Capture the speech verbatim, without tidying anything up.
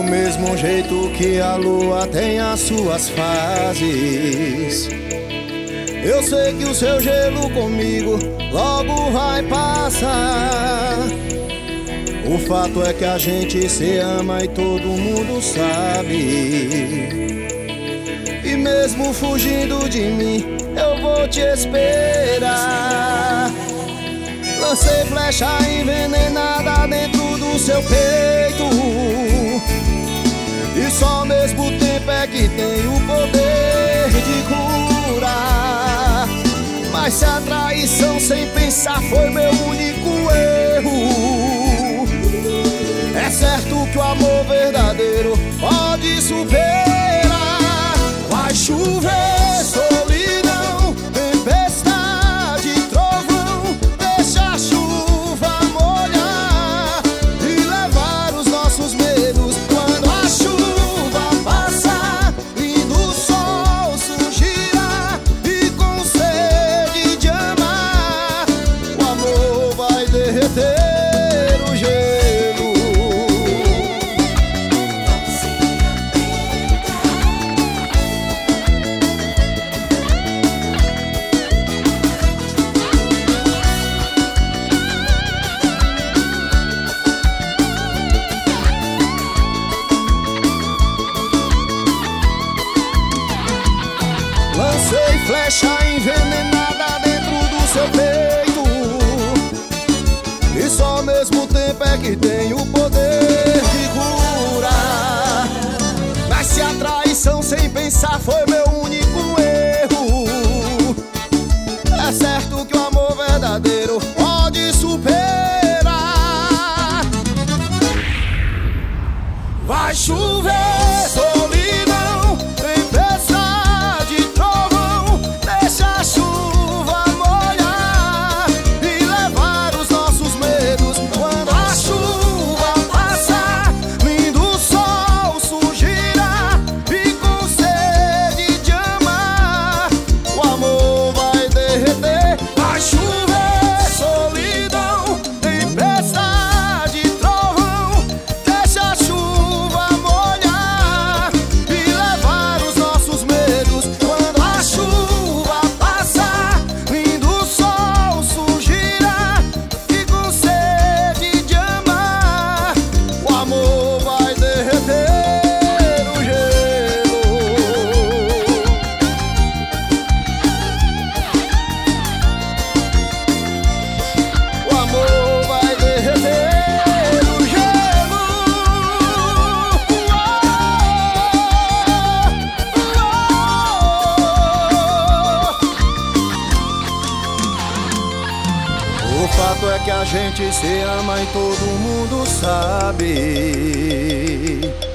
Do mesmo jeito que a lua tem as suas fases, eu sei que o seu gelo comigo logo vai passar. O fato é que a gente se ama e todo mundo sabe. E mesmo fugindo de mim, eu vou te esperar. Lancei flecha envenenada dentro do seu peito, e só ao mesmo tempo é que tem o poder de curar. Mas se a traição sem pensar foi meu único erro, é certo que o amor verdadeiro pode superar. Vai chover solidão, tempestade, trovão, deixa a chuva molhar e levar os nossos medos. Quando a chuva passar, lindo sol surgirá, e com sede de amar, o amor vai derreter o gelo. Lancei flecha envenenada dentro do seu peito, e só ao mesmo tempo é que tem o poder de curar. Mas se a traição sem pensar foi meu único erro, é certo que o amor verdadeiro pode superar. Vai chover solidão, tempestade, trovão, deixa a chuva molhar e levar os nossos medos. Quando a chuva passar, lindo sol surgirá, e com sede de amar, o amor vai derreter. Vai chover solidão, tempestade, trovão, deixa a chuva molhar e levar os nossos medos. Quando a chuva passar, lindo sol surgirá, e com sede de amar, o amor vai derreter o gelo. O amor vai derreter o gelo. O fato é que a gente se ama e todo mundo sabe.